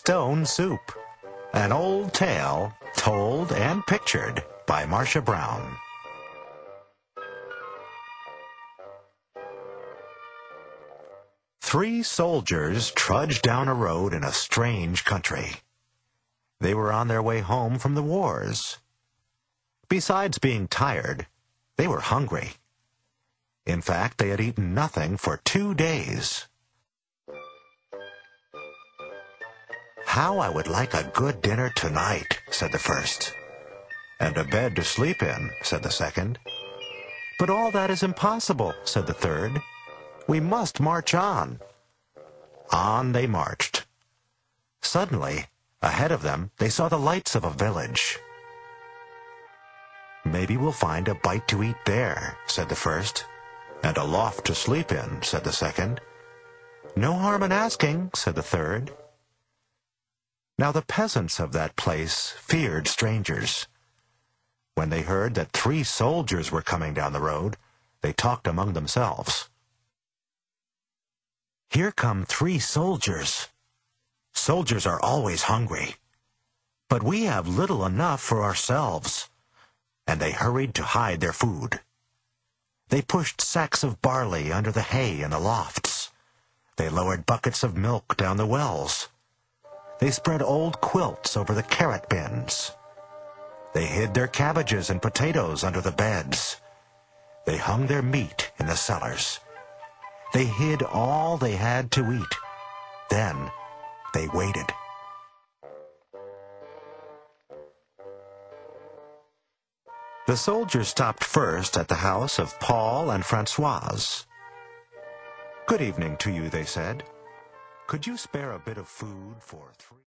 Stone Soup. An old tale told and pictured by Marcia Brown. Three soldiers trudged down a road in a strange country. They were on their way home from the wars. Besides being tired, they were hungry. In fact, they had eaten nothing for 2 days. "How I would like a good dinner tonight," said the first. "And a bed to sleep in," said the second. "But all that is impossible," said the third. "We must march on." On they marched. Suddenly, ahead of them, they saw the lights of a village. "Maybe we'll find a bite to eat there," said the first. "And a loft to sleep in," said the second. "No harm in asking," said the third. Now the peasants of that place feared strangers. When they heard that 3 soldiers were coming down the road, they talked among themselves. "Here come 3 soldiers. Soldiers are always hungry. But we have little enough for ourselves." And they hurried to hide their food. They pushed sacks of barley under the hay in the lofts. They lowered buckets of milk down the wells. They spread old quilts over the carrot bins. They hid their cabbages and potatoes under the beds. They hung their meat in the cellars. They hid all they had to eat. Then they waited. The soldiers stopped first at the house of Paul and Françoise. "Good evening to you," they said. "Could you spare a bit of food for 3?"